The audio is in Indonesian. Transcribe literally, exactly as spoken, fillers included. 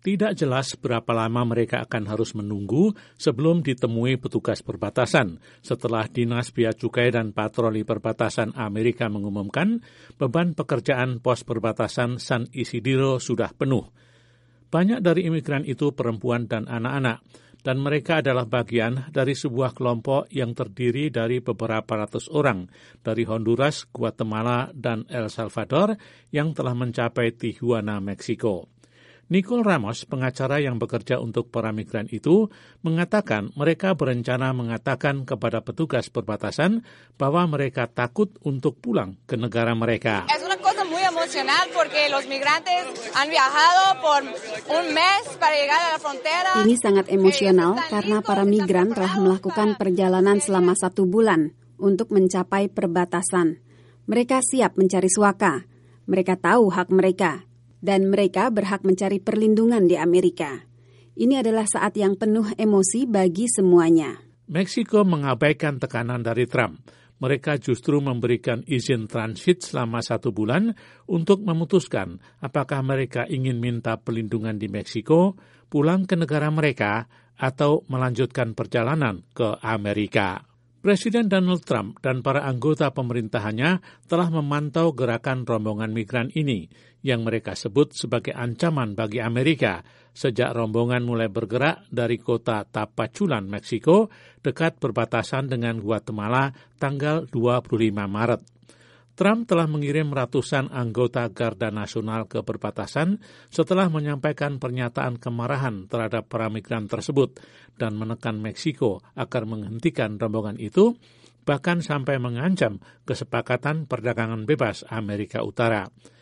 Tidak jelas berapa lama mereka akan harus menunggu sebelum ditemui petugas perbatasan setelah Dinas Bea Cukai dan Patroli Perbatasan Amerika mengumumkan beban pekerjaan pos perbatasan San Isidro sudah penuh. Banyak dari imigran itu perempuan dan anak-anak, dan mereka adalah bagian dari sebuah kelompok yang terdiri dari beberapa ratus orang dari Honduras, Guatemala, dan El Salvador yang telah mencapai Tijuana, Meksiko. Nicole Ramos, pengacara yang bekerja untuk para migran itu, mengatakan mereka berencana mengatakan kepada petugas perbatasan bahwa mereka takut untuk pulang ke negara mereka. Es una cosa muy emocional porque los migrantes han viajado por un mes para llegar a la frontera. Ini sangat emosional karena para migran telah melakukan perjalanan selama satu bulan untuk mencapai perbatasan. Mereka siap mencari suaka. Mereka tahu hak mereka. Dan mereka berhak mencari perlindungan di Amerika. Ini adalah saat yang penuh emosi bagi semuanya. Meksiko mengabaikan tekanan dari Trump. Mereka justru memberikan izin transit selama satu bulan untuk memutuskan apakah mereka ingin minta perlindungan di Meksiko, pulang ke negara mereka, atau melanjutkan perjalanan ke Amerika. Presiden Donald Trump dan para anggota pemerintahannya telah memantau gerakan rombongan migran ini yang mereka sebut sebagai ancaman bagi Amerika sejak rombongan mulai bergerak dari kota Tapachulan, Meksiko, dekat perbatasan dengan Guatemala tanggal dua puluh lima Maret. Trump telah mengirim ratusan anggota Garda Nasional ke perbatasan setelah menyampaikan pernyataan kemarahan terhadap para migran tersebut dan menekan Meksiko agar menghentikan rombongan itu, bahkan sampai mengancam kesepakatan perdagangan bebas Amerika Utara.